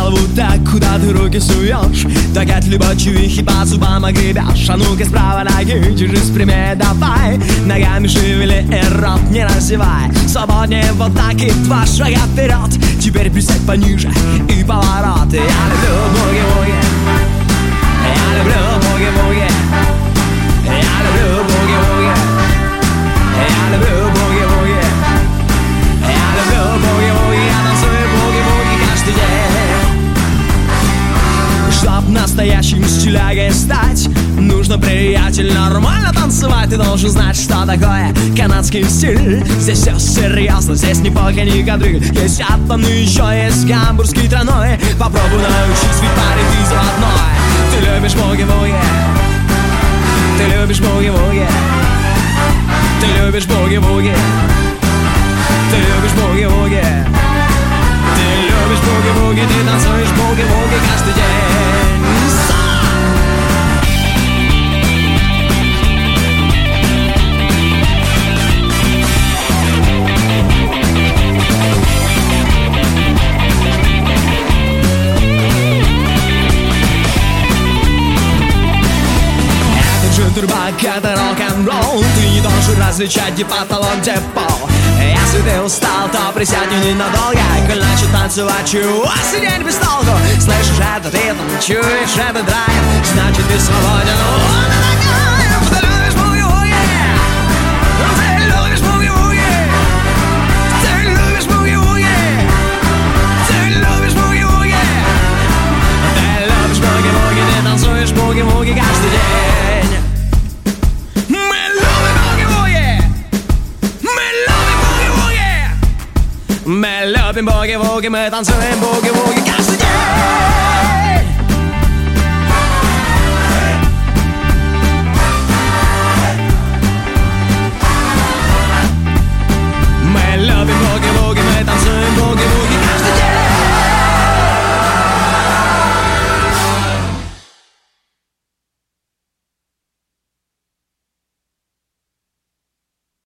голову так, куда ты руки суешь. Так от любочевихи по зубам огребешь. А ну-ка справа ноги, держись прямее, давай. Ногами шевели и рот не разевай. Свободнее вот так и 2 шага вперед. Теперь присядь пониже и повороты. Я люблю буги-буги. Я люблю буги-буги. Я люблю буги-буги. Я люблю буги-буги. Я люблю буги-буги. Я танцую буги-буги каждый день. Чтоб настоящим стилягой стать, нужно, приятель, нормально танцевать. Ты должен знать, что такое канадский стиль. Здесь все серьезно, здесь ни пока ни кадриль. Есть атомный, еще есть гамбургский тройной. Попробуй научись, ведь парень ты заводной. Ты любишь буги-буги. Ты любишь буги-буги. Ты любишь буги-буги. Ты любишь буги-буги. Ты любишь буги-буги. Ты танцуешь буги-буги каждый день. Турбак, это рок-н-ролл. Ты не должен различать, где потолок, где пол. Если ты устал, то присядь ненадолго. Коль начал танцевать, чего сидеть без толку? Слышишь этот ритм, чуешь этот драйв, значит ты свободен. Ты любишь буги-буги. Ты любишь буги-буги. Ты любишь буги-буги. Ты любишь буги-буги. Ты любишь буги-буги. Ты танцуешь буги-буги каждый день. Мы любим буги-буги, мы танцуем буги-буги каждый день.